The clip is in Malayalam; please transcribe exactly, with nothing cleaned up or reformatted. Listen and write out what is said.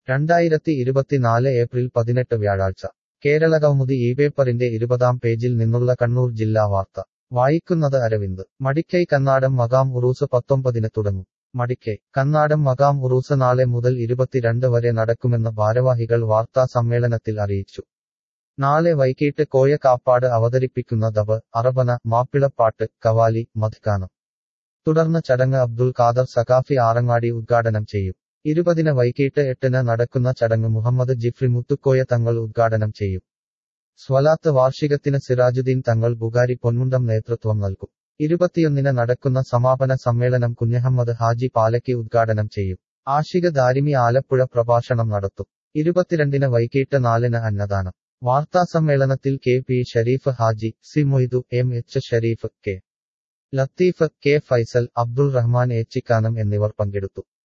രണ്ടായിരത്തി ഇരുപത്തിനാല് ഏപ്രിൽ പതിനെട്ട് വ്യാഴാഴ്ച കേരളകൗമുദി ഈ പേപ്പറിന്റെ ഇരുപതാം പേജിൽ നിന്നുള്ള കണ്ണൂർ ജില്ലാ വാർത്ത വായിക്കുന്നത് അരവിന്ദ് മടിക്കൈ കന്നാടം മകാം ഉറൂസ് പത്തൊമ്പതിന് തുടങ്ങും മടിക്കൈ കന്നാടം മകാം ഉറൂസ് നാളെ മുതൽ ഇരുപത്തിരണ്ട് വരെ നടക്കുമെന്ന് ഭാരവാഹികൾ വാർത്താ സമ്മേളനത്തിൽ അറിയിച്ചു. നാളെ വൈകിട്ട് കോയ കാപ്പാട് അവതരിപ്പിക്കുന്ന ദബ്, അറബന, മാപ്പിളപ്പാട്ട്, കവാലി, മദ്ഗാനം. തുടർന്ന് ചടങ്ങ് അബ്ദുൽ ഖാദർ സഖാഫി ആറങ്ങാടി ഉദ്ഘാടനം ചെയ്യും. ഇരുപതിന് വൈകിട്ട് എട്ടിന് നടക്കുന്ന ചടങ്ങ് മുഹമ്മദ് ജിഫ്രി മുത്തുക്കോയ തങ്ങൾ ഉദ്ഘാടനം ചെയ്യും. സ്വലാത്ത് വാർഷികത്തിന് സിറാജുദ്ദീൻ തങ്ങൾ ബുഖാരി പൊന്മുണ്ടം നേതൃത്വം നൽകും. ഇരുപത്തിയൊന്നിന് നടക്കുന്ന സമാപന സമ്മേളനം കുഞ്ഞഹമ്മദ് ഹാജി പാലക്കി ഉദ്ഘാടനം ചെയ്യും. ആഷിഖ് ദാരിമി ആലപ്പുഴ പ്രഭാഷണം നടത്തും. ഇരുപത്തിരണ്ടിന് വൈകിട്ട് നാലിന് അന്നദാനം. വാർത്താസമ്മേളനത്തിൽ K P Shareef Haji, C Moidu, M H Shareef, K Latheef, K Faisal, Abdul Rahman Echikkanam എന്നിവർ പങ്കെടുത്തു.